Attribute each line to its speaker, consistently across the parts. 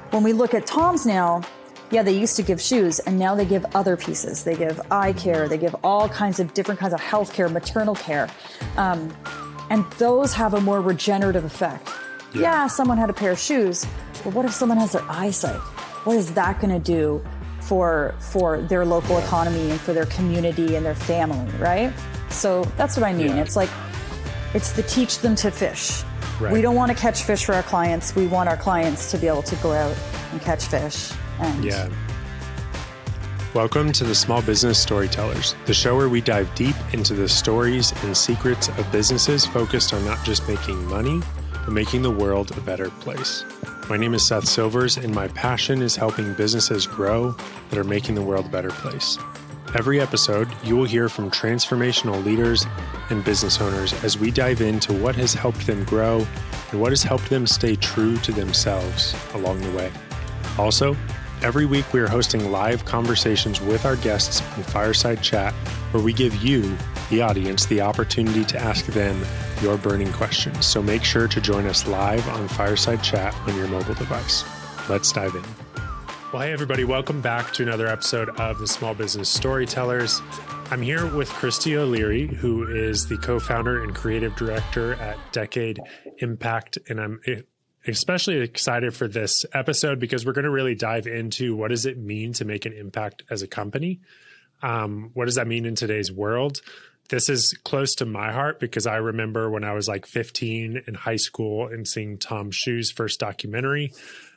Speaker 1: when we look at Tom's now, yeah, they used to give shoes and now they give other pieces. They give eye care. They give all kinds of different kinds of health care, maternal care. And those have a more regenerative effect. Yeah, someone had a pair of shoes, but what if someone has their eyesight? What is that going to do for their local economy and for their community and their family, right? So that's what I mean. Yeah. It's like, it's to teach them to fish. Right. We don't want to catch fish for our clients. We want our clients to be able to go out and catch fish. And
Speaker 2: Welcome to the Small Business Storytellers, the show where we dive deep into the stories and secrets of businesses focused on not just making money, but making the world a better place. My name is Seth Silvers, and my passion is helping businesses grow that are making the world a better place. Every episode, you will hear from transformational leaders and business owners as we dive into what has helped them grow and what has helped them stay true to themselves along the way. Also, every week we are hosting live conversations with our guests on Fireside Chat, where we give you, the audience, the opportunity to ask them your burning questions. So make sure to join us live on Fireside Chat on your mobile device. Let's dive in. Well, hey, everybody. Welcome back to another episode of the Small Business Storytellers. I'm here with Christy O'Leary, who is the co-founder and creative director at Decade Impact. And I'm especially excited for this episode because we're going to really dive into what does it mean to make an impact as a company? What does that mean in today's world? This is close to my heart because I remember when I was like 15 in high school and seeing Tom Shu's first documentary.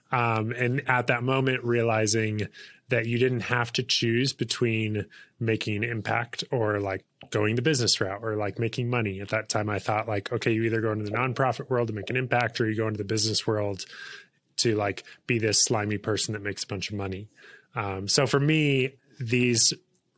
Speaker 2: And at that moment, realizing that you didn't have to choose between making an impact or like going the business route or like making money. At that time, I thought like, okay, you either go into the nonprofit world to make an impact or you go into the business world to like be this slimy person that makes a bunch of money. So for me, these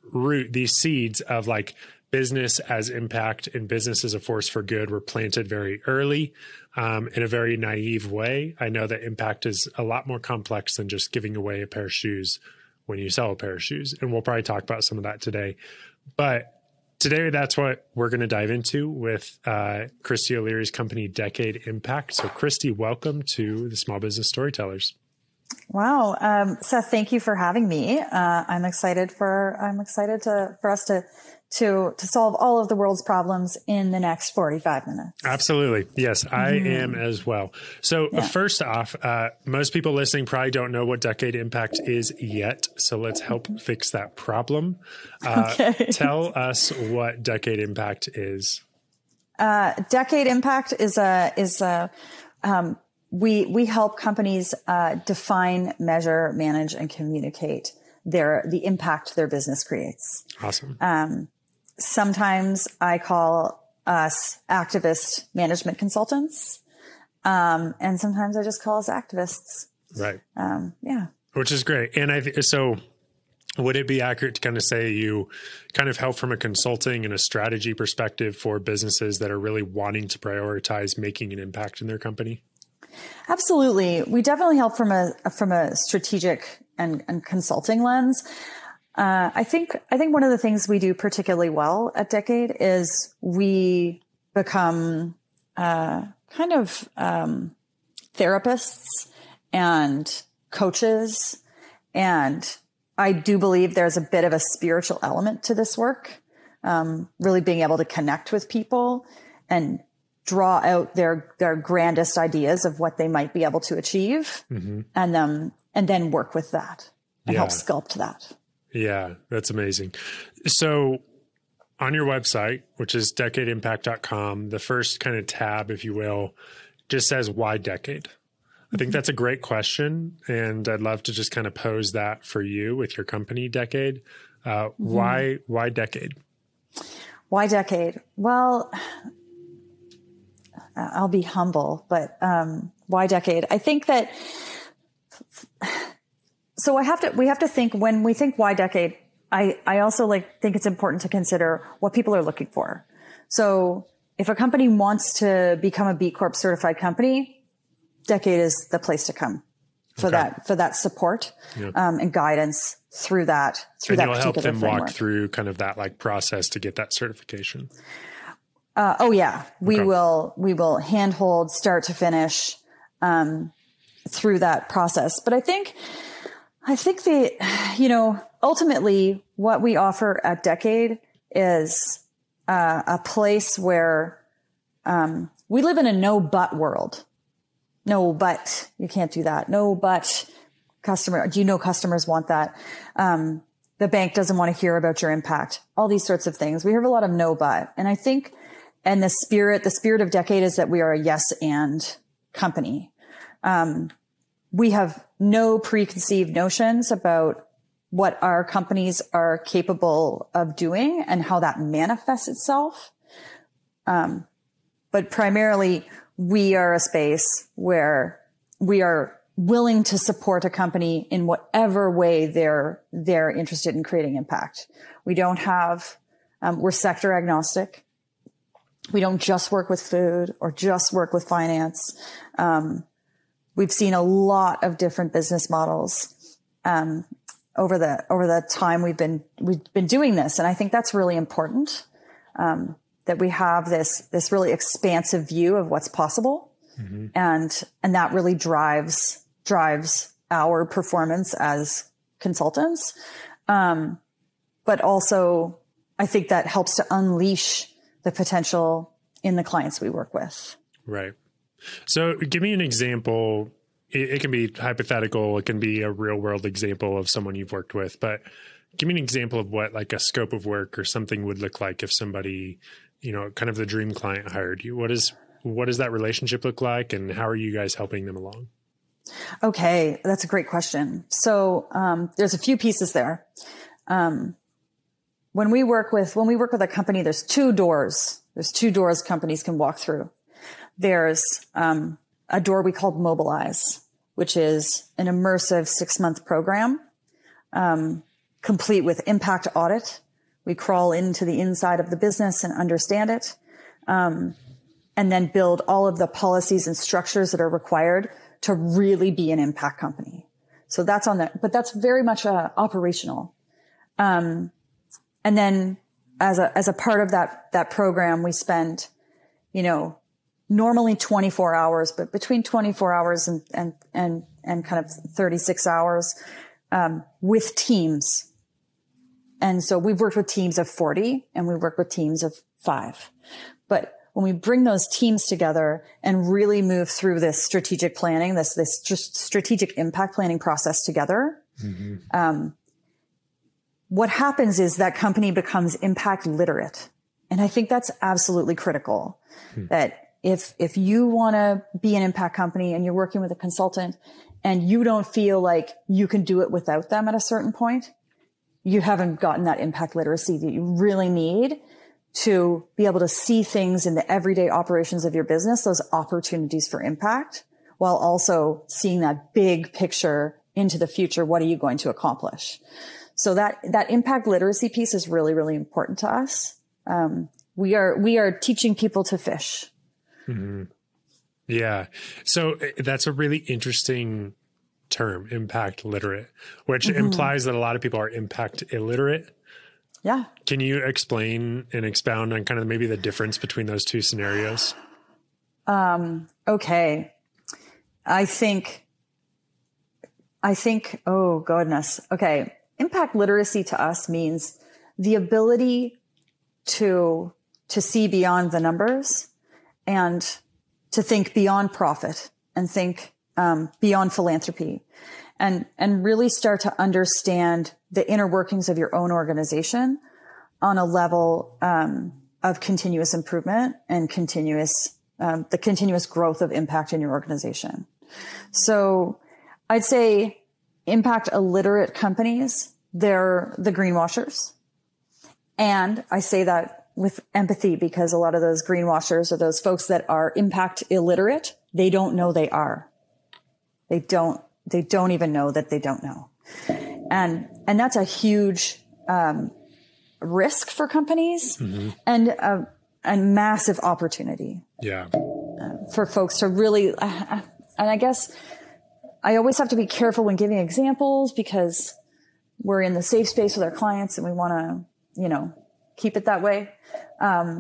Speaker 2: seeds of like business as impact and business as a force for good were planted very early in a very naive way. I know that impact is a lot more complex than just giving away a pair of shoes when you sell a pair of shoes. And we'll probably talk about some of that today. But today, that's what we're going to dive into with Christy O'Leary's company, Decade Impact. So Christy, welcome to the Small Business Storytellers.
Speaker 1: Wow. Seth, thank you for having me. I'm excited for us to solve all of the world's problems in the next 45 minutes.
Speaker 2: Absolutely. Yes, I am as well. So first off, most people listening probably don't know what Decade Impact is yet. So let's help fix that problem. Okay. Tell us what Decade Impact is.
Speaker 1: Decade Impact we help companies define, measure, manage, and communicate the impact their business creates.
Speaker 2: Awesome.
Speaker 1: Sometimes I call us activist management consultants. And sometimes I just call us activists.
Speaker 2: Right. Which is great. And so would it be accurate to kind of say you kind of help from a consulting and a strategy perspective for businesses that are really wanting to prioritize making an impact in their company?
Speaker 1: Absolutely. We definitely help from a strategic and consulting lens. I think one of the things we do particularly well at Decade is we become therapists and coaches. And I do believe there's a bit of a spiritual element to this work, really being able to connect with people and draw out their grandest ideas of what they might be able to achieve, and then work with that and help sculpt that.
Speaker 2: Yeah, that's amazing. So on your website, which is decadeimpact.com, the first kind of tab, if you will, just says, why Decade? I think that's a great question. And I'd love to just kind of pose that for you with your company, Decade. Why Decade?
Speaker 1: Why Decade? Well, I'll be humble, but why Decade? I think that so we have to think when we think why Decade. I also think it's important to consider what people are looking for. So if a company wants to become a B Corp certified company, Decade is the place to come for that support and guidance through that
Speaker 2: you'll
Speaker 1: particular
Speaker 2: help them
Speaker 1: framework.
Speaker 2: Walk through kind of that process to get that certification.
Speaker 1: We will handhold start to finish. through that process. But I think ultimately what we offer at Decade is a place where we live in a no but world. No, but you can't do that. No, but customer, do you know customers want that? The bank doesn't want to hear about your impact, all these sorts of things. We have a lot of no, but, and I think, and the spirit of Decade is that we are a yes and company. We have no preconceived notions about what our companies are capable of doing and how that manifests itself. But primarily we are a space where we are willing to support a company in whatever way they're interested in creating impact. We don't have, we're sector agnostic. We don't just work with food or just work with finance. We've seen a lot of different business models, over the time we've been doing this. And I think that's really important, that we have this really expansive view of what's possible. Mm-hmm. And that really drives our performance as consultants. But also I think that helps to unleash the potential in the clients we work with.
Speaker 2: Right. So give me an example. It can be hypothetical. It can be a real world example of someone you've worked with, but give me an example of what like a scope of work or something would look like if somebody, kind of the dream client hired you. What does that relationship look like, and how are you guys helping them along?
Speaker 1: Okay. That's a great question. So, there's a few pieces there. When we work with a company, there's two doors companies can walk through. There's, a door we called Mobilize, which is an immersive 6-month program, complete with impact audit. We crawl into the inside of the business and understand it, and then build all of the policies and structures that are required to really be an impact company. So that's but that's very much operational. And then as a part of that program, we spend, normally 24 hours, but between 24 hours and kind of 36 hours, with teams. And so we've worked with teams of 40 and we work with teams of 5. But when we bring those teams together and really move through this strategic planning, this just strategic impact planning process together, mm-hmm. What happens is that company becomes impact literate. And I think that's absolutely critical. Hmm. That if you want to be an impact company and you're working with a consultant and you don't feel like you can do it without them at a certain point, you haven't gotten that impact literacy that you really need to be able to see things in the everyday operations of your business, those opportunities for impact, while also seeing that big picture into the future. What are you going to accomplish? So that impact literacy piece is really, really important to us. We are teaching people to fish.
Speaker 2: Mm-hmm. Yeah. So that's a really interesting term, impact literate, which mm-hmm. implies that a lot of people are impact illiterate.
Speaker 1: Yeah.
Speaker 2: Can you explain and expound on kind of maybe the difference between those two scenarios?
Speaker 1: Okay. I think, oh goodness. Okay. Impact literacy to us means the ability to see beyond the numbers and to think beyond profit and think beyond philanthropy and really start to understand the inner workings of your own organization on a level of continuous improvement and the continuous growth of impact in your organization. So I'd say impact illiterate companies, they're the greenwashers. And I say that with empathy because a lot of those greenwashers are those folks that are impact illiterate. They don't know they are. They don't even know that they don't know. And that's a huge, risk for companies mm-hmm. and a massive opportunity.
Speaker 2: Yeah.
Speaker 1: For folks to really, and I guess I always have to be careful when giving examples because we're in the safe space with our clients and we want to, keep it that way.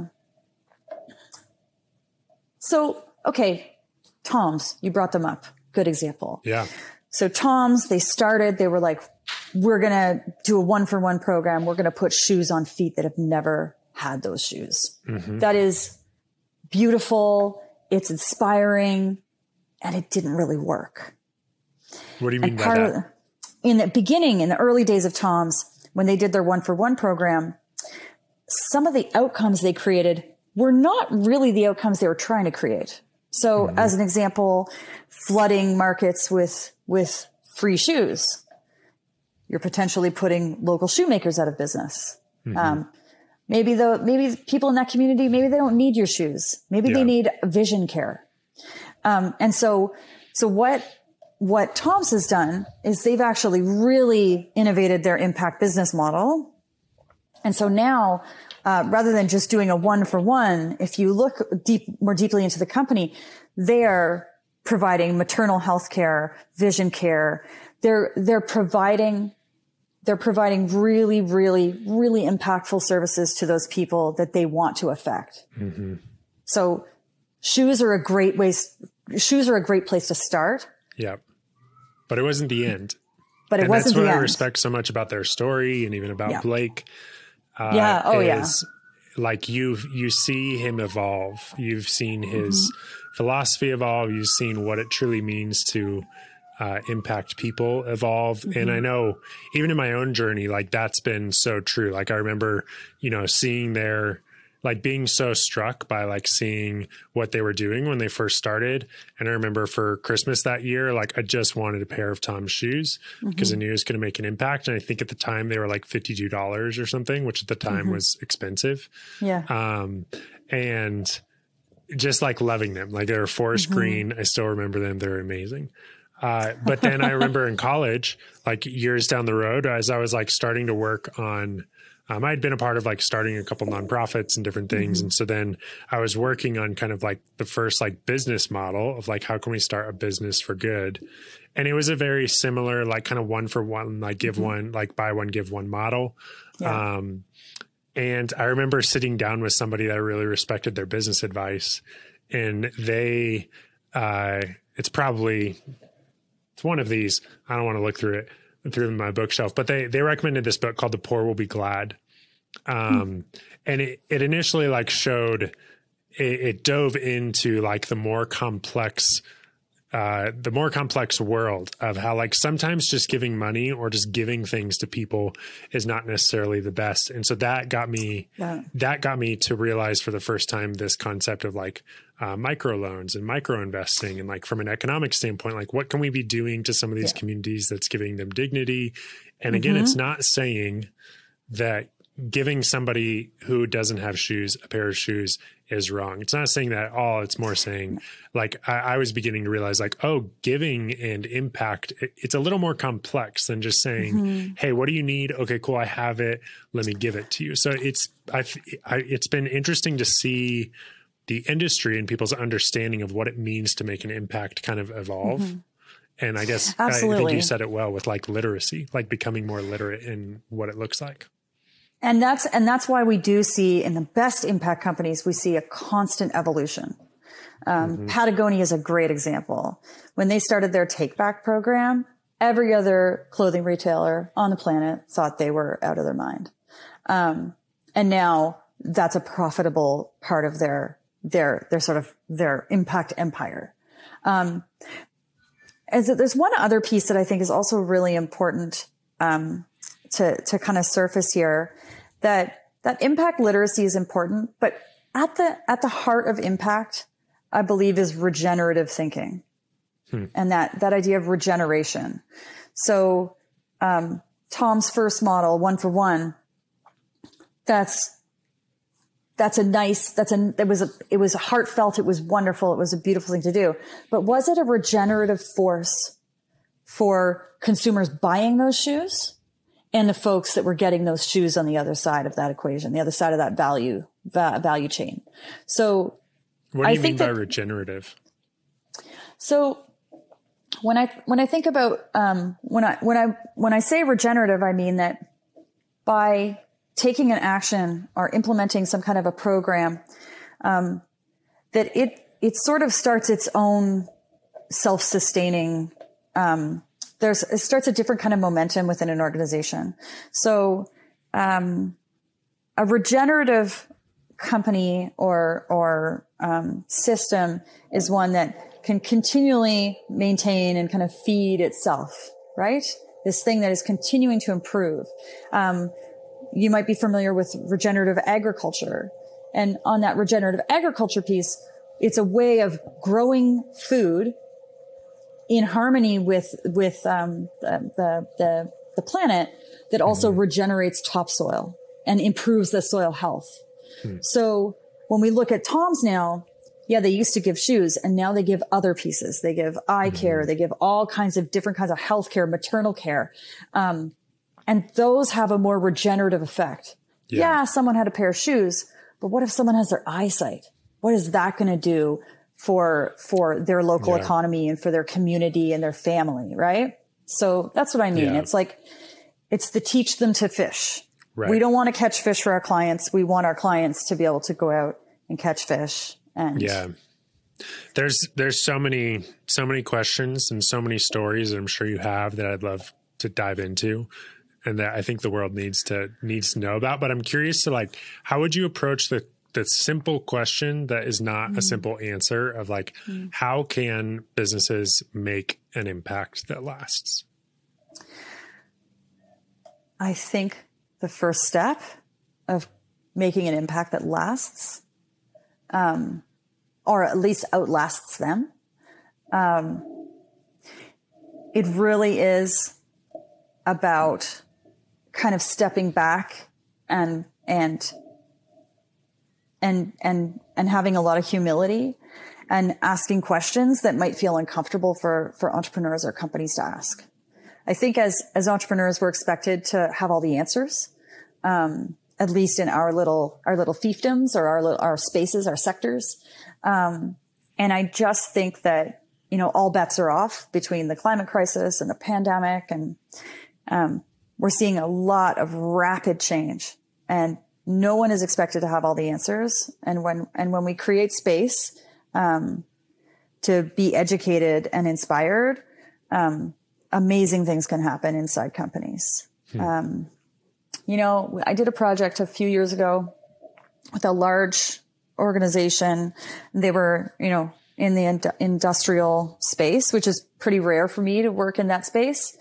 Speaker 1: So, okay, Toms, you brought them up. good example.
Speaker 2: Yeah.
Speaker 1: So Tom's, they were like, we're going to do a 1-for-1 program. We're going to put shoes on feet that have never had those shoes. Mm-hmm. That is beautiful. It's inspiring, and it didn't really work.
Speaker 2: What do you mean by that?
Speaker 1: In the beginning, in the early days of Tom's, when they did their 1-for-1 program, some of the outcomes they created were not really the outcomes they were trying to create. So as an example, flooding markets with free shoes. You're potentially putting local shoemakers out of business. Mm-hmm. Maybe people in that community, maybe they don't need your shoes. Maybe they need vision care. And so what Tom's has done is they've actually really innovated their impact business model. And so now, rather than just doing a 1-for-1, if you look more deeply into the company, they're providing maternal health care, vision care. They're providing really, really, really impactful services to those people that they want to affect. Mm-hmm. So shoes are a great place to start.
Speaker 2: Yeah. But it wasn't the end.
Speaker 1: But it wasn't the end.
Speaker 2: That's what I respect so much about their story and even about Blake. Like you see him evolve. You've seen his philosophy evolve. You've seen what it truly means to impact people evolve. Mm-hmm. And I know even in my own journey, like that's been so true. Like I remember, seeing like being so struck by like seeing what they were doing when they first started. And I remember for Christmas that year, like I just wanted a pair of Tom's shoes because I knew it was going to make an impact. And I think at the time they were like $52 or something, which at the time was expensive.
Speaker 1: Yeah.
Speaker 2: And just like loving them, like they were forest green. I still remember them. They're amazing. But then I remember in college, like years down the road, as I was like starting to work on, I'd been a part of like starting a couple nonprofits and different things. And so then I was working on kind of like the first like business model of like, how can we start a business for good? And it was a very similar, like kind of 1-for-1, like give one, like buy one, give one model. Yeah. And I remember sitting down with somebody that I really respected their business advice, and they, it's one of these, I don't want to look through my bookshelf, but they recommended this book called The Poor Will Be Glad. And it initially like showed, it dove into like the more complex world of how like sometimes just giving money or just giving things to people is not necessarily the best. And so that got me to realize for the first time this concept of like microloans and micro investing, and like from an economic standpoint, like what can we be doing to some of these communities that's giving them dignity? And again, it's not saying that giving somebody who doesn't have shoes a pair of shoes is wrong. It's not saying that at all. It's more saying like I was beginning to realize like, oh, giving and impact, it's a little more complex than just saying, hey, what do you need? Okay, cool. I have it. Let me give it to you. So it's been interesting to see the industry and people's understanding of what it means to make an impact kind of evolve. And I guess I think you said it well with like literacy, like becoming more literate in what it looks like.
Speaker 1: And that's why we do see in the best impact companies, we see a constant evolution. Patagonia is a great example. When they started their Take Back program, every other clothing retailer on the planet thought they were out of their mind. And now that's a profitable part of their sort of their impact empire. There's one other piece that I think is also really important, to kind of surface here, that impact literacy is important, but at the heart of impact, I believe, is regenerative thinking. And that idea of regeneration. So, Tom's first model, 1-for-1, it was heartfelt. It was wonderful. It was a beautiful thing to do. But was it a regenerative force for consumers buying those shoes and the folks that were getting those shoes on the other side of that equation, the other side of that value chain? So
Speaker 2: what do you mean by regenerative?
Speaker 1: So when I think about, when I say regenerative, I mean that by taking an action or implementing some kind of a program, that it sort of starts its own self-sustaining, it starts a different kind of momentum within an organization. So, a regenerative company or system is one that can continually maintain and kind of feed itself, right? This thing that is continuing to improve. You might be familiar with regenerative agriculture. And on that regenerative agriculture piece, it's a way of growing food in harmony with the planet that also regenerates topsoil and improves the soil health. So when we look at Tom's now, yeah, they used to give shoes and now they give other pieces. They give eye care. They give all kinds of different kinds of health care, maternal care. And those have a more regenerative effect. Yeah, someone had a pair of shoes, but what if someone has their eyesight? What is that going to do for their local economy and for their community and their family, right? So that's what I mean. It's like, it's to teach them to fish. Right. We don't want to catch fish for our clients. We want our clients to be able to go out and catch fish. And
Speaker 2: there's so many questions and so many stories that I'm sure you have that I'd love to dive into and that I think the world needs to know about. But I'm curious to like, how would you approach the simple question that is not a simple answer of like, how can businesses make an impact that lasts?
Speaker 1: I think the first step of making an impact that lasts, or at least outlasts them, it really is about kind of stepping back and having a lot of humility and asking questions that might feel uncomfortable for entrepreneurs or companies to ask. I think as entrepreneurs, we're expected to have all the answers, at least in our little fiefdoms or our spaces, our sectors. And I just think that, all bets are off between the climate crisis and the pandemic. And, we're seeing a lot of rapid change and no one is expected to have all the answers. And when we create space, to be educated and inspired, amazing things can happen inside companies. I did a project a few years ago with a large organization. They were, in the industrial space, which is pretty rare for me to work in that space.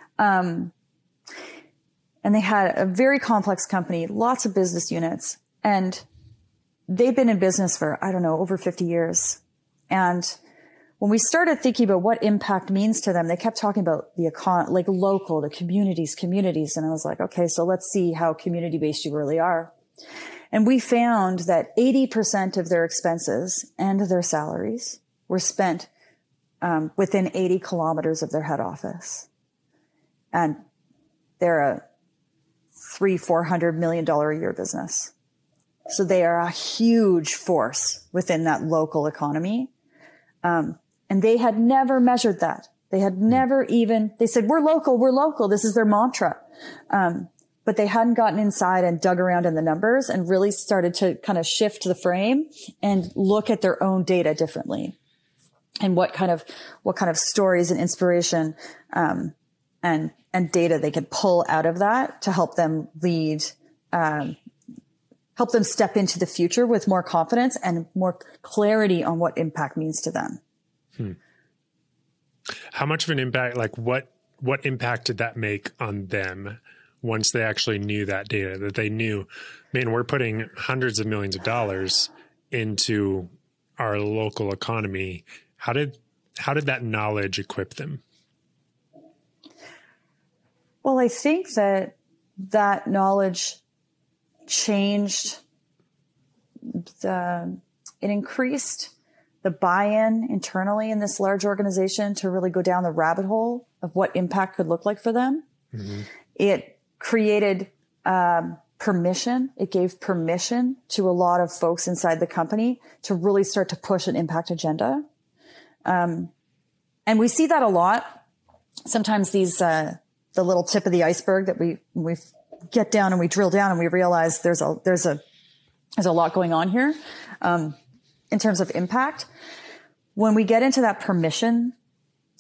Speaker 1: And they had a very complex company, lots of business units, and they've been in business for, over 50 years. And when we started thinking about what impact means to them, they kept talking about the local, the communities. And I was like, okay, so let's see how community-based you really are. And we found that 80% of their expenses and their salaries were spent within 80 kilometers of their head office. And they're a $300-400 million a year business. So they are a huge force within that local economy. And they had never measured that. They had never they said, we're local. This is their mantra. But they hadn't gotten inside and dug around in the numbers and really started to kind of shift the frame and look at their own data differently. And what kind of stories and inspiration, and data they could pull out of that to help them lead, help them step into the future with more confidence and more clarity on what impact means to them.
Speaker 2: How much of an impact, like what impact did that make on them once they actually knew that data, that they knew, man, we're putting hundreds of millions of dollars into our local economy. How did that knowledge equip them?
Speaker 1: Well, I think that knowledge changed it increased the buy-in internally in this large organization to really go down the rabbit hole of what impact could look like for them. It created permission. It gave permission to a lot of folks inside the company to really start to push an impact agenda. And we see that a lot. Sometimes these, the little tip of the iceberg that we get down and we drill down and we realize there's a lot going on here, in terms of impact. When we get into that permission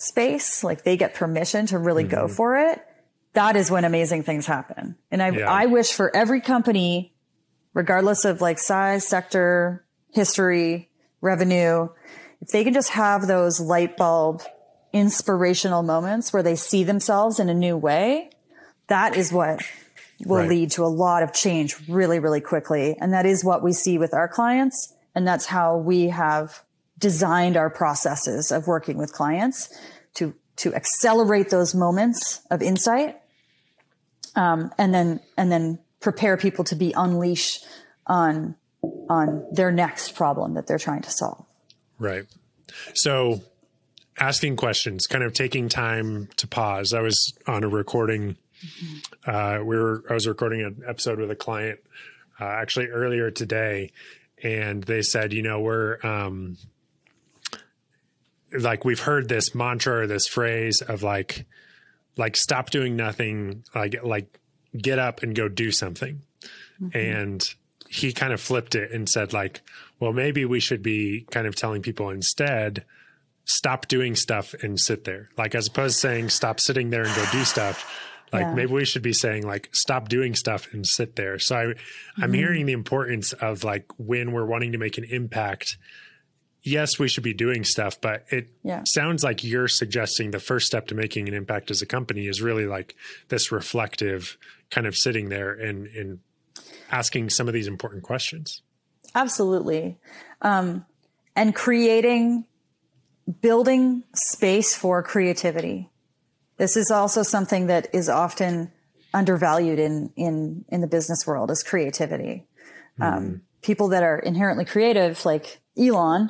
Speaker 1: space, like they get permission to really go for it, that is when amazing things happen. And I wish for every company, regardless of like size, sector, history, revenue, if they can just have those light bulb inspirational moments where they see themselves in a new way, that is what will lead to a lot of change really, really quickly. And that is what we see with our clients. And that's how we have designed our processes of working with clients to accelerate those moments of insight. And then prepare people to be unleashed on their next problem that they're trying to solve. Right.
Speaker 2: So asking questions, kind of taking time to pause. I was on a recording. I was recording an episode with a client, actually earlier today, and they said, we're, like, we've heard this mantra or this phrase of like stop doing nothing, like get up and go do something. And he kind of flipped it and said like, well, maybe we should be kind of telling people instead, stop doing stuff and sit there. Like, as opposed to saying, stop sitting there and go do stuff. Like maybe we should be saying like, stop doing stuff and sit there. So I'm hearing the importance of like, when we're wanting to make an impact, yes, we should be doing stuff, but it sounds like you're suggesting the first step to making an impact as a company is really like this reflective kind of sitting there and asking some of these important questions.
Speaker 1: Absolutely. And building space for creativity. This is also something that is often undervalued in the business world, is creativity. People that are inherently creative, like Elon,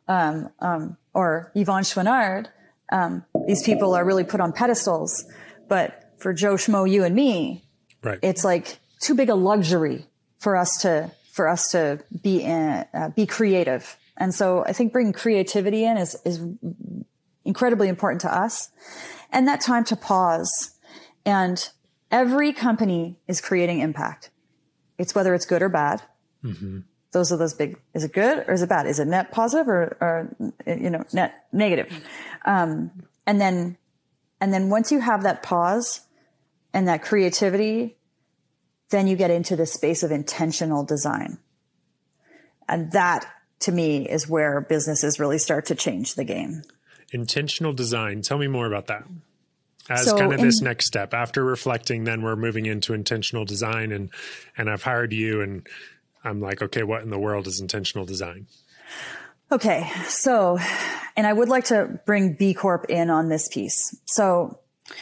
Speaker 1: or Yvon Chouinard, these people are really put on pedestals. But for Joe Schmo, you and me, it's like too big a luxury for us to be creative. And so I think bringing creativity in is incredibly important to us. And that time to pause. And every company is creating impact. It's whether it's good or bad. Those are those big, is it good or is it bad? Is it net positive or net negative? And then once you have that pause and that creativity, then you get into the space of intentional design. And that, to me, is where businesses really start to change the game.
Speaker 2: Intentional design. Tell me more about that. As kind of this next step. After reflecting, then we're moving into intentional design. And I've hired you and I'm like, okay, what in the world is intentional design?
Speaker 1: Okay. So, and I would like to bring B Corp in on this piece. So,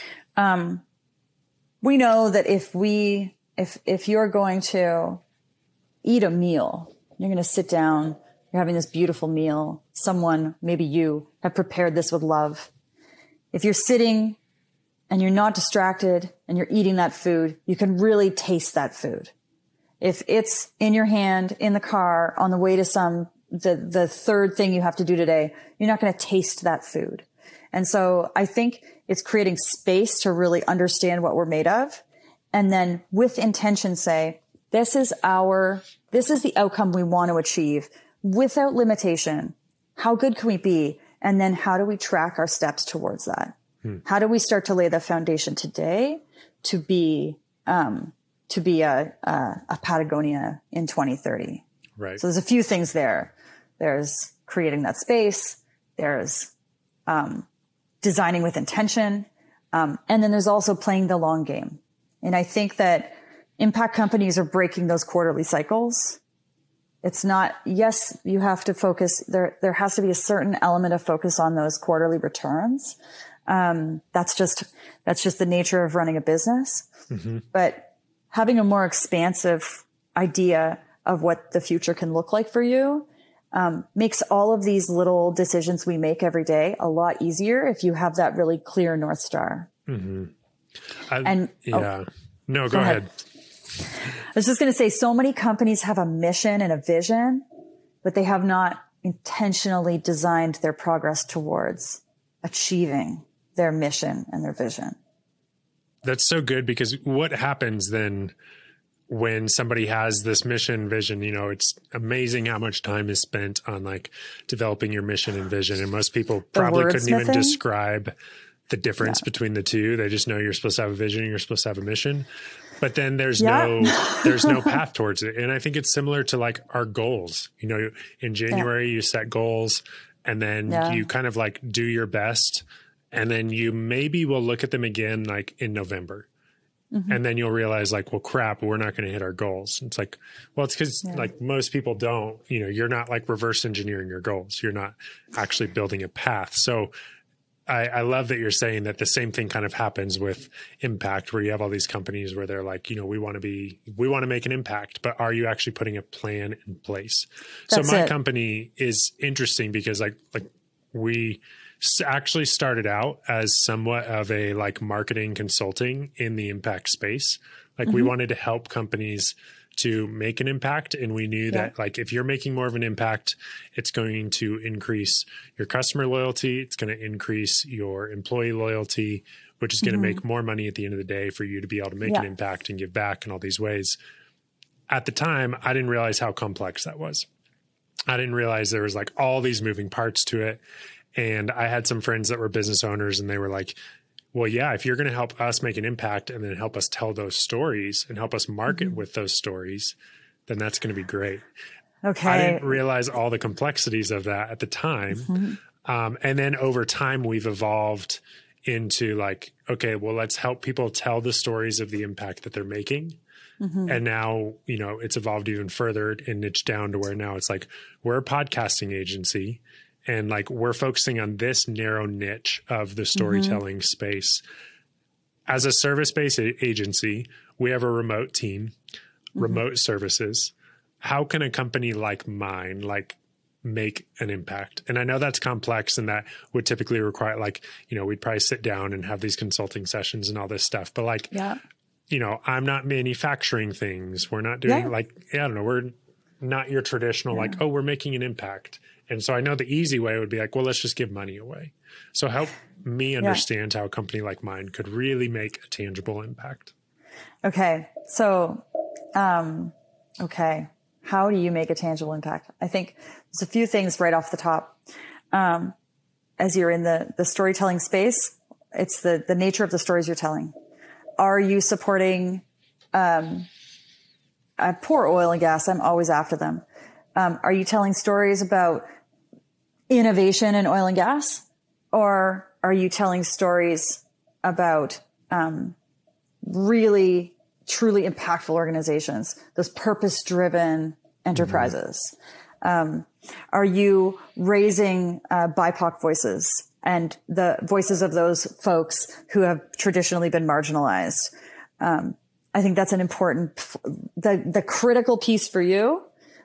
Speaker 1: we know that if you're going to eat a meal, you're going to sit down, you're having this beautiful meal. Someone, maybe you, have prepared this with love. If you're sitting and you're not distracted and you're eating that food, you can really taste that food. If it's in your hand, in the car, on the way to the third thing you have to do today, you're not going to taste that food. And so I think it's creating space to really understand what we're made of. And then with intention say, this is the outcome we want to achieve without limitation. How good can we be? And then how do we track our steps towards that? How do we start to lay the foundation today to be a Patagonia in 2030?
Speaker 2: Right.
Speaker 1: So there's a few things there. There's creating that space. There's designing with intention. And then there's also playing the long game. And I think that impact companies are breaking those quarterly cycles. It's not, yes, you have to focus. There has to be a certain element of focus on those quarterly returns. That's just the nature of running a business. But having a more expansive idea of what the future can look like for you, makes all of these little decisions we make every day a lot easier if you have that really clear North Star.
Speaker 2: No, go ahead.
Speaker 1: I was just going to say, so many companies have a mission and a vision, but they have not intentionally designed their progress towards achieving their mission and their vision.
Speaker 2: That's so good, because what happens then when somebody has this mission vision, you know, it's amazing how much time is spent on like developing your mission and vision. And most people probably couldn't even describe the difference between the two. They just know you're supposed to have a vision and you're supposed to have a mission, but then there's there's no path towards it. And I think it's similar to like our goals. You know, in January you set goals and then you kind of like do your best. And then you maybe will look at them again, like in November. And then you'll realize like, well, crap, we're not going to hit our goals. It's like, well, it's because like most people don't, you know, you're not like reverse engineering your goals. You're not actually building a path. So I love that you're saying that the same thing kind of happens with impact, where you have all these companies where they're like, you know, we want to make an impact, but are you actually putting a plan in place? That's so my company is interesting because like we actually started out as somewhat of a like marketing consulting in the impact space. Like we wanted to help companies to make an impact. And we knew that like, if you're making more of an impact, it's going to increase your customer loyalty. It's going to increase your employee loyalty, which is going to make more money at the end of the day for you to be able to make an impact and give back in all these ways. At the time, I didn't realize how complex that was. I didn't realize there was like all these moving parts to it. And I had some friends that were business owners and they were like, well, yeah, if you're going to help us make an impact and then help us tell those stories and help us market with those stories, then that's going to be great. Okay. I didn't realize all the complexities of that at the time. And then over time, we've evolved into like, okay, well, let's help people tell the stories of the impact that they're making. And now, you know, it's evolved even further and niched down to where now it's like, we're a podcasting agency. And like, we're focusing on this narrow niche of the storytelling space. As a service-based agency, we have a remote team, remote services. How can a company like mine, like, make an impact? And I know that's complex and that would typically require like, you know, we'd probably sit down and have these consulting sessions and all this stuff. But like, you know, I'm not manufacturing things. We're not doing like, I don't know, we're not your traditional like, oh, we're making an impact. And so I know the easy way would be like, well, let's just give money away. So help me understand how a company like mine could really make a tangible impact. Okay.
Speaker 1: So, okay. How do you make a tangible impact? I think there's a few things right off the top. As you're in the storytelling space, it's the nature of the stories you're telling. Are you supporting, poor oil and gas? I'm always after them. Are you telling stories about innovation in oil and gas? Or are you telling stories about really, truly impactful organizations, those purpose-driven enterprises? Are you raising BIPOC voices and the voices of those folks who have traditionally been marginalized? I think that's an important, the critical piece for you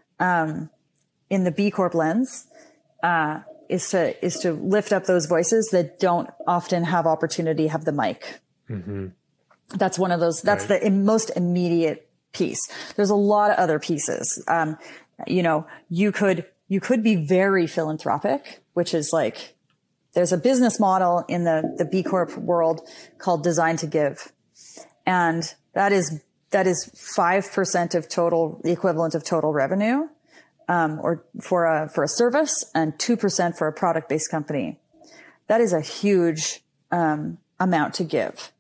Speaker 1: in the B Corp lens, is to lift up those voices that don't often have opportunity, have the mic. That's one of those, that's the most immediate piece. There's a lot of other pieces. You know, you could be very philanthropic, which is like, there's a business model in the B Corp world called Design to Give. And that is 5% of total, the equivalent of total revenue. Or for a service, and 2% for a product-based company. That is a huge amount to give.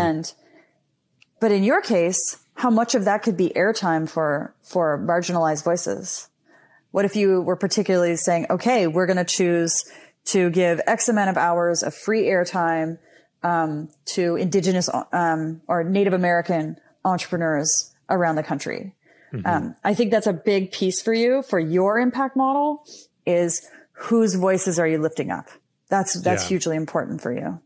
Speaker 1: But in your case, how much of that could be airtime for marginalized voices? What if you were particularly saying, okay, we're going to choose to give X amount of hours of free airtime to Indigenous or Native American entrepreneurs around the country? I think that's a big piece for you, for your impact model, is whose voices are you lifting up? That's hugely important for you.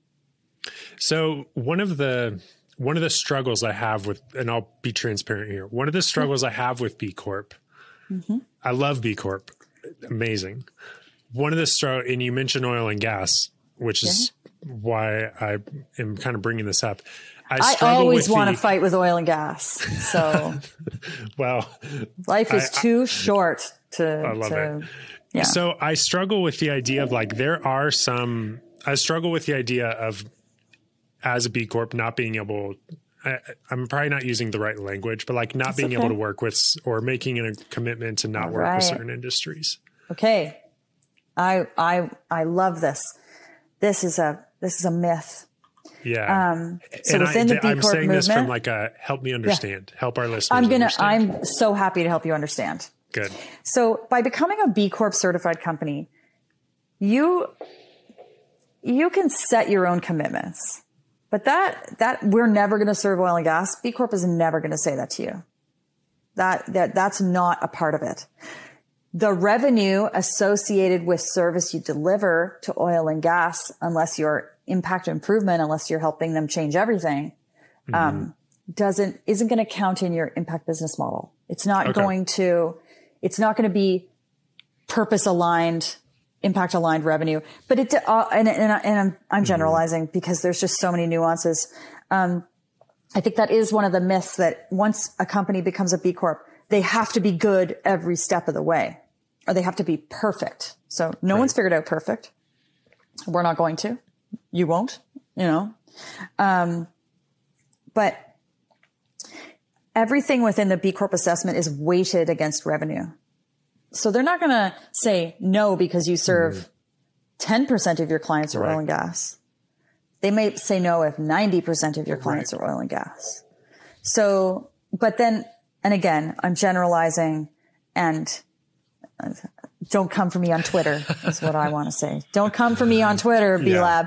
Speaker 2: So one of the struggles I have with, and I'll be transparent here. One of the struggles I have with B Corp, I love B Corp. Amazing. One of the and you mentioned oil and gas, which is why I am kind of bringing this up. I always want to fight with oil and gas. So, well, life is too short to. I love it. Yeah. So I struggle with the idea of like, I struggle with the idea of, as a B Corp, not being able, I'm probably not using the right language, but like not being able to work with or making a commitment to not work with certain industries.
Speaker 1: Okay. I love this. This is a myth.
Speaker 2: Yeah.
Speaker 1: So within the B Corp
Speaker 2: I'm saying
Speaker 1: movement,
Speaker 2: this from like help me understand, help our listeners understand.
Speaker 1: I'm so happy to help you understand.
Speaker 2: Good.
Speaker 1: So by becoming a B Corp certified company, you can set your own commitments, but that we're never going to serve oil and gas. B Corp is never going to say that to you. That's not a part of it. The revenue associated with service you deliver to oil and gas, unless you're impact improvement, unless you're helping them change everything, isn't going to count in your impact business model. It's not going to be purpose aligned, impact aligned revenue. But I'm generalizing because there's just so many nuances. I think that is one of the myths, that once a company becomes a B Corp, they have to be good every step of the way, or they have to be perfect. So no one's figured out perfect. We're not going to. You won't, but everything within the B Corp assessment is weighted against revenue. So they're not going to say no because you serve 10% of your clients are oil and gas. They may say no if 90% of your clients are oil and gas. So, but then, and again, I'm generalizing, and don't come for me on Twitter is what I want to say. Don't come for me on Twitter, B-Lab.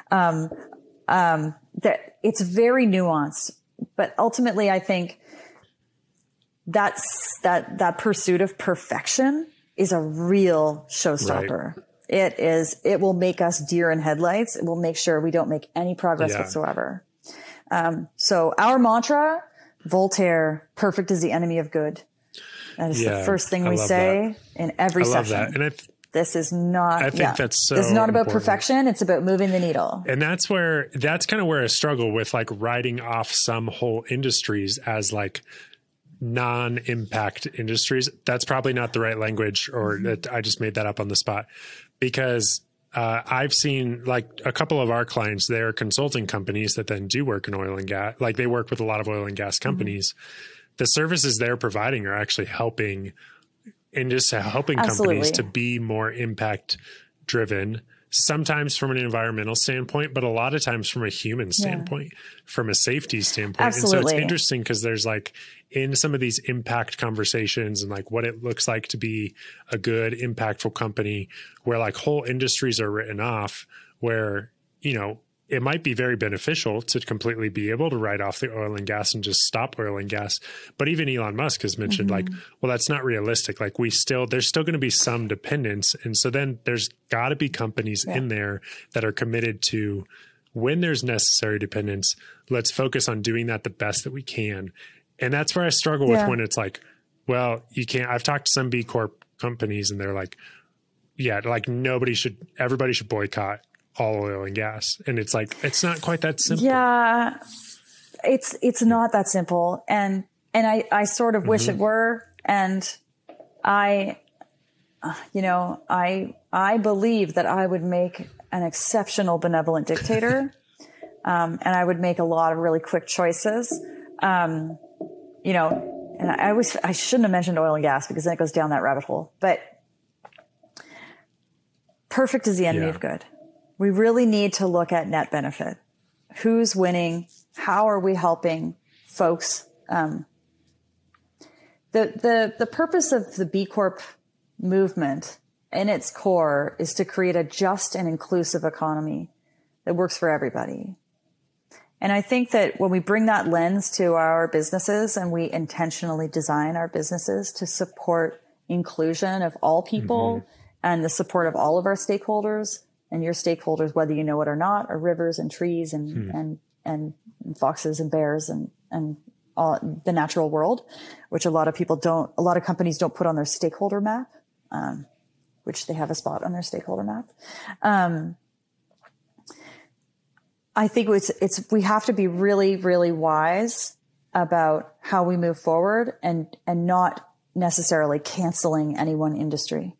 Speaker 1: That it's very nuanced, but ultimately I think that pursuit of perfection is a real showstopper. It will make us deer in headlights. It will make sure we don't make any progress whatsoever. So our mantra, Voltaire, perfect is the enemy of good. That is the first thing we say in every session. I love that. And this is not,
Speaker 2: I think that's so
Speaker 1: this is not about
Speaker 2: important.
Speaker 1: perfection. It's about moving the needle.
Speaker 2: And that's kind of where I struggle with like writing off some whole industries as like non-impact industries. That's probably not the right language, or I just made that up on the spot, because I've seen like a couple of our clients, they're consulting companies that then do work in oil and gas. Like they work with a lot of oil and gas companies. The services they're providing are actually helping companies to be more impact driven, sometimes from an environmental standpoint, but a lot of times from a human standpoint, from a safety standpoint.
Speaker 1: Absolutely.
Speaker 2: And so it's interesting because there's like in some of these impact conversations and like what it looks like to be a good, impactful company, where like whole industries are written off, where, it might be very beneficial to completely be able to write off the oil and gas and just stop oil and gas. But even Elon Musk has mentioned like, well, that's not realistic. Like there's still going to be some dependence. And so then there's got to be companies in there that are committed to, when there's necessary dependence, let's focus on doing that the best that we can. And that's where I struggle with when it's like, well, you can't. I've talked to some B Corp companies and they're like, like everybody should boycott all oil and gas. And it's like, it's not quite that simple. Yeah,
Speaker 1: it's not that simple. And I sort of wish it were. And I believe that I would make an exceptional benevolent dictator. And I would make a lot of really quick choices. And I shouldn't have mentioned oil and gas because then it goes down that rabbit hole, but perfect is the enemy of good. We really need to look at net benefit. Who's winning? How are we helping folks? The purpose of the B Corp movement in its core is to create a just and inclusive economy that works for everybody. And I think that when we bring that lens to our businesses and we intentionally design our businesses to support inclusion of all people and the support of all of our stakeholders, and your stakeholders, whether you know it or not, are rivers and trees and foxes and bears and all the natural world, which a lot of companies don't put on their stakeholder map, which they have a spot on their stakeholder map. I think we have to be really, really wise about how we move forward and not necessarily canceling any one industry.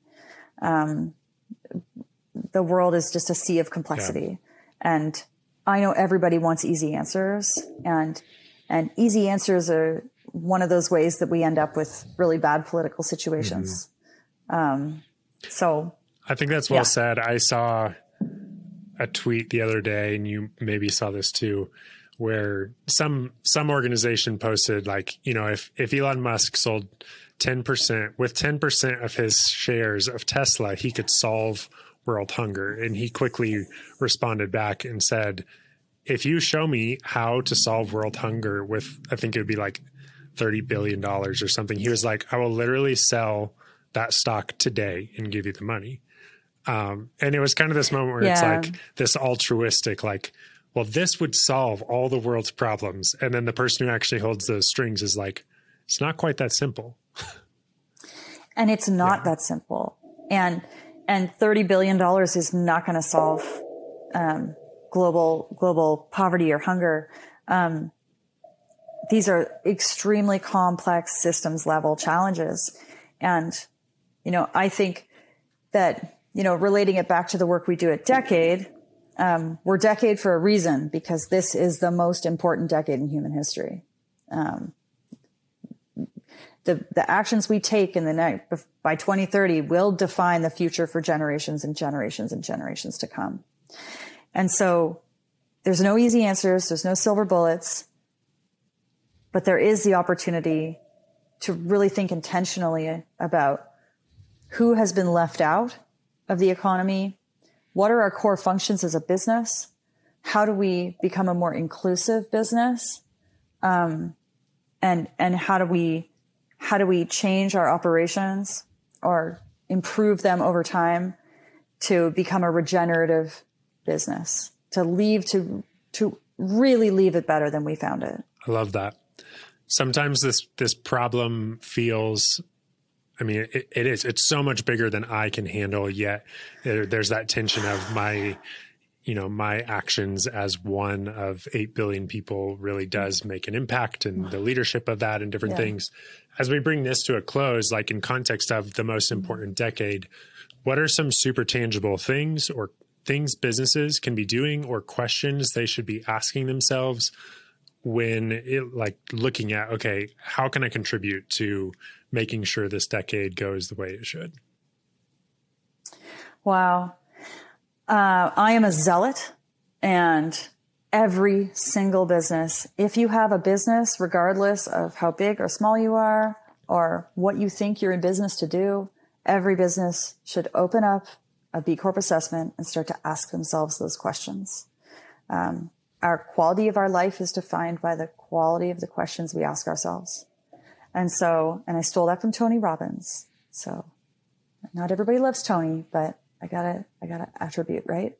Speaker 1: The world is just a sea of complexity. And I know everybody wants easy answers. And And easy answers are one of those ways that we end up with really bad political situations. So
Speaker 2: I think that's well said. I saw a tweet the other day, and you maybe saw this too, where some organization posted, like, you know, if Elon Musk sold 10%, with 10% of his shares of Tesla, he could solve world hunger. And he quickly responded back and said, if you show me how to solve world hunger with, I think it would be like $30 billion or something, he was like, I will literally sell that stock today and give you the money. And it was kind of this moment where it's like this altruistic, like, well, this would solve all the world's problems. And then the person who actually holds those strings is like, it's not quite that simple.
Speaker 1: And it's not that simple. And $30 billion is not going to solve global poverty or hunger. These are extremely complex systems level challenges. And, you know, I think that, you know, relating it back to the work we do at Decade, we're Decade for a reason, because this is the most important decade in human history. The actions we take in the next, by 2030 will define the future for generations and generations and generations to come. And so there's no easy answers. There's no silver bullets, but there is the opportunity to really think intentionally about who has been left out of the economy. What are our core functions as a business? How do we become a more inclusive business? And how do we change our operations or improve them over time to become a regenerative business, to really leave it better than we found it?
Speaker 2: I love that. Sometimes this problem feels, I mean, it's so much bigger than I can handle, yet there's that tension of my actions as one of 8 billion people really does make an impact, and the leadership of that and different things. As we bring this to a close, like in context of the most important decade, what are some super tangible things or things businesses can be doing or questions they should be asking themselves when looking at, okay, how can I contribute to making sure this decade goes the way it should?
Speaker 1: Wow. I am a zealot, and every single business, if you have a business, regardless of how big or small you are or what you think you're in business to do, every business should open up a B Corp assessment and start to ask themselves those questions. Our quality of our life is defined by the quality of the questions we ask ourselves. And I stole that from Tony Robbins. So not everybody loves Tony, but I gotta attribute, right?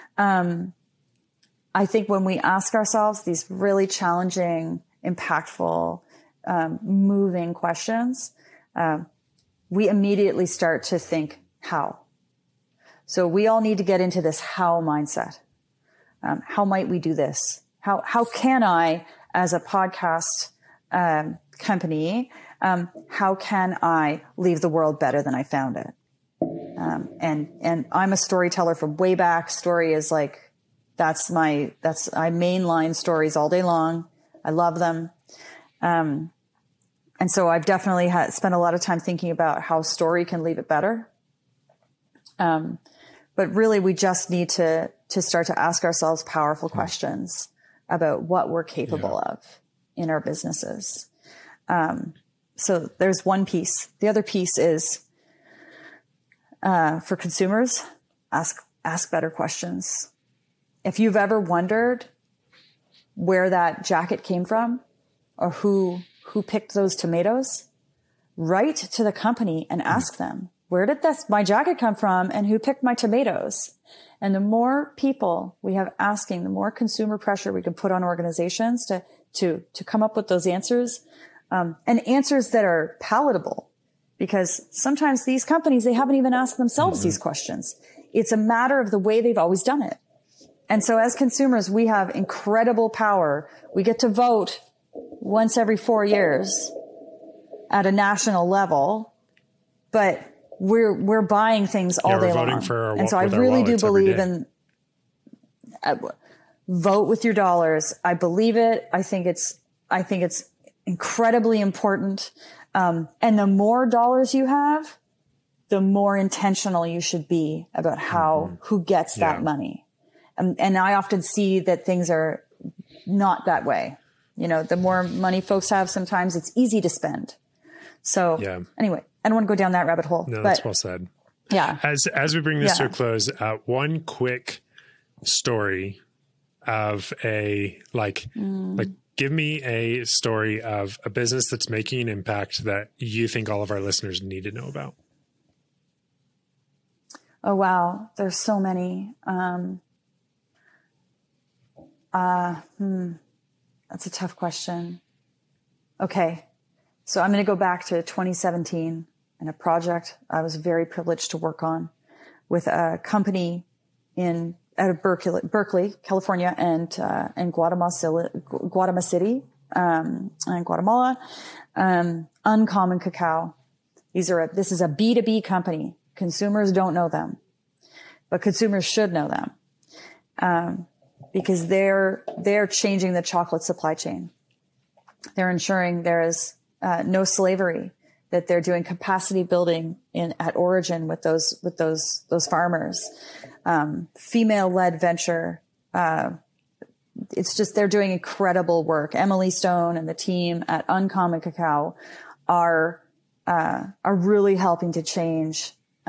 Speaker 1: I think when we ask ourselves these really challenging, impactful, moving questions, we immediately start to think how. So we all need to get into this how mindset. How might we do this? How can I, as a podcast company, how can I leave the world better than I found it? And I'm a storyteller from way back. Story is like, I mainline stories all day long. I love them. And so I've definitely spent a lot of time thinking about how story can leave it better. But really we just need to start to ask ourselves powerful questions about what we're capable of in our businesses. So there's one piece. The other piece is, for consumers, ask better questions. If you've ever wondered where that jacket came from or who picked those tomatoes, write to the company and ask them, where did my jacket come from and who picked my tomatoes? And the more people we have asking, the more consumer pressure we can put on organizations to come up with those answers, and answers that are palatable. Because sometimes these companies, they haven't even asked themselves these questions. It's a matter of the way they've always done it. And so as consumers, we have incredible power. We get to vote once every 4 years at a national level, but we're buying things all day long. And so I really do believe in vote with your dollars. I believe it. I think I think it's incredibly important. And the more dollars you have, the more intentional you should be about who gets that money. And I often see that things are not that way. You know, the more money folks have, sometimes it's easy to spend. So anyway, I don't want to go down that rabbit hole.
Speaker 2: No, that's well said.
Speaker 1: Yeah.
Speaker 2: As we bring this to a close, one quick story of give me a story of a business that's making an impact that you think all of our listeners need to know about.
Speaker 1: Oh, wow. There's so many. That's a tough question. Okay. So I'm going to go back to 2017 and a project I was very privileged to work on with a company out of Berkeley, California, and Guatemala City, and Guatemala. Uncommon Cacao. This is a B2B company. Consumers don't know them, but consumers should know them, because they're changing the chocolate supply chain. They're ensuring there is no slavery. That they're doing capacity building at origin with those farmers. Female-led venture. It's just, they're doing incredible work. Emily Stone and the team at Uncommon Cacao are really helping to change,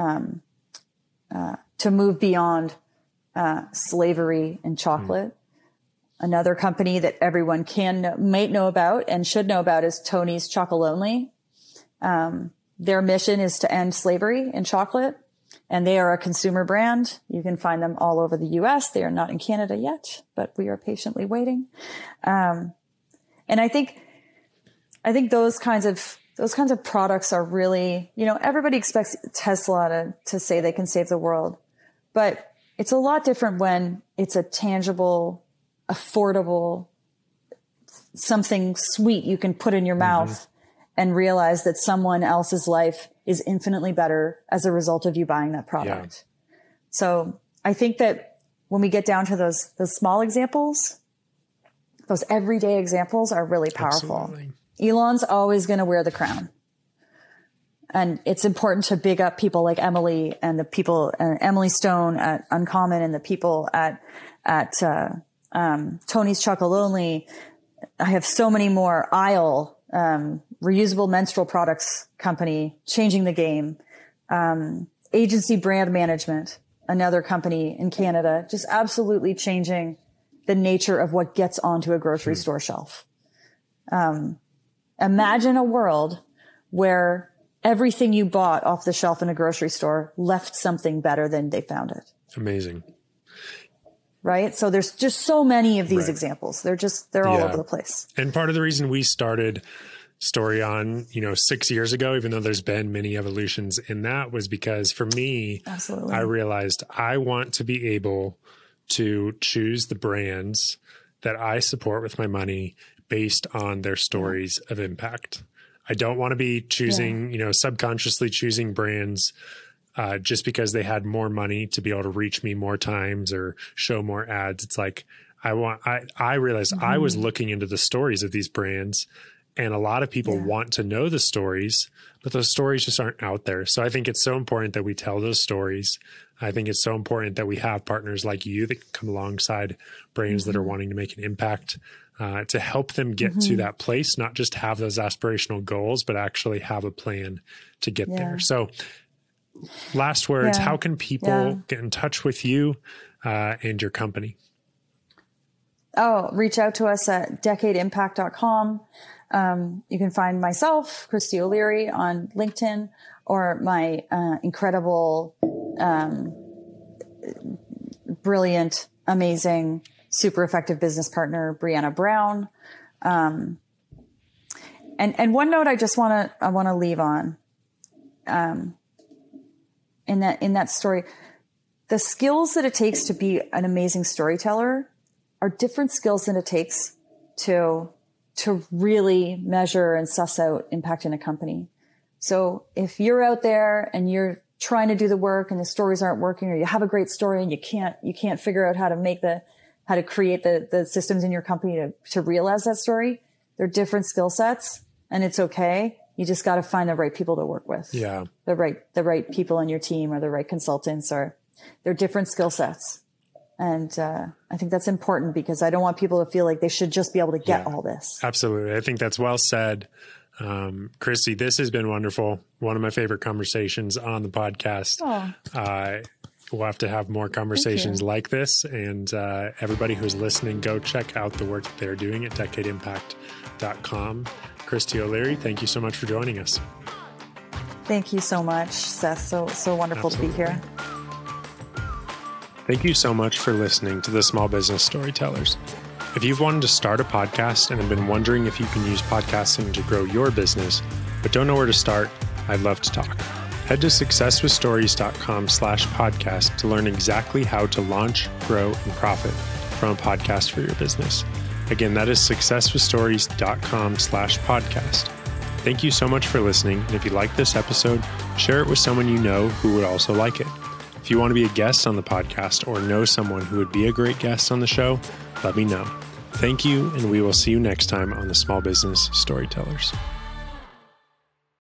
Speaker 1: to move beyond, slavery in chocolate. Another company that everyone might know about and should know about is Tony's Chocolonely. Their mission is to end slavery in chocolate, and they are a consumer brand. You can find them all over the US. They are not in Canada yet, but we are patiently waiting. And I think those kinds of products are really, everybody expects Tesla to say they can save the world, but it's a lot different when it's a tangible, affordable, something sweet you can put in your mouth and realize that someone else's life is infinitely better as a result of you buying that product. Yeah. So I think that when we get down to those small examples, those everyday examples are really powerful. Absolutely. Elon's always going to wear the crown. And it's important to big up people like Emily and the people, Emily Stone at Uncommon and the people at Tony's Chocolonely. I have so many more. Isle, reusable menstrual products company, changing the game. Agency Brand Management, another company in Canada, just absolutely changing the nature of what gets onto a grocery store shelf. Imagine a world where everything you bought off the shelf in a grocery store left something better than they found it.
Speaker 2: Amazing.
Speaker 1: Right? So there's just so many of these examples. They're all over the place.
Speaker 2: And part of the reason we started Story On, 6 years ago, even though there's been many evolutions in that, was because for me, I realized I want to be able to choose the brands that I support with my money based on their stories of impact. I don't want to be choosing, subconsciously choosing brands just because they had more money to be able to reach me more times or show more ads. It's like, I realized I was looking into the stories of these brands, and a lot of people want to know the stories, but those stories just aren't out there. So I think it's so important that we tell those stories. I think it's so important that we have partners like you that can come alongside brands that are wanting to make an impact, to help them get to that place, not just have those aspirational goals, but actually have a plan to get there. So last words, how can people get in touch with you and your company?
Speaker 1: Oh, reach out to us at decadeimpact.com. You can find myself, Christy O'Leary, on LinkedIn, or my incredible, brilliant, amazing, super effective business partner, Brianna Brown. And one note I want to leave on, in that story, the skills that it takes to be an amazing storyteller are different skills than it takes to really measure and suss out impact in a company. So if you're out there and you're trying to do the work and the stories aren't working, or you have a great story and you can't figure out how to create the systems in your company to realize that story, They're different skill sets, and it's okay. You just got to find the right people to work with.
Speaker 2: Yeah.
Speaker 1: The right people on your team, or the right consultants, or they're different skill sets. And I think that's important, because I don't want people to feel like they should just be able to get all this.
Speaker 2: Absolutely. I think that's well said. Christy, this has been wonderful. One of my favorite conversations on the podcast. We'll have to have more conversations like this. And everybody who's listening, go check out the work that they're doing at decadeimpact.com. Christy O'Leary, thank you so much for joining us.
Speaker 1: Thank you so much, Seth. So wonderful to be here.
Speaker 2: Thank you so much for listening to the Small Business Storytellers. If you've wanted to start a podcast and have been wondering if you can use podcasting to grow your business, but don't know where to start, I'd love to talk. Head to successwithstories.com/podcast to learn exactly how to launch, grow, and profit from a podcast for your business. Again, that is successwithstories.com/podcast. Thank you so much for listening. And if you like this episode, share it with someone you know who would also like it. If you want to be a guest on the podcast or know someone who would be a great guest on the show, let me know. Thank you, and we will see you next time on the Small Business Storytellers.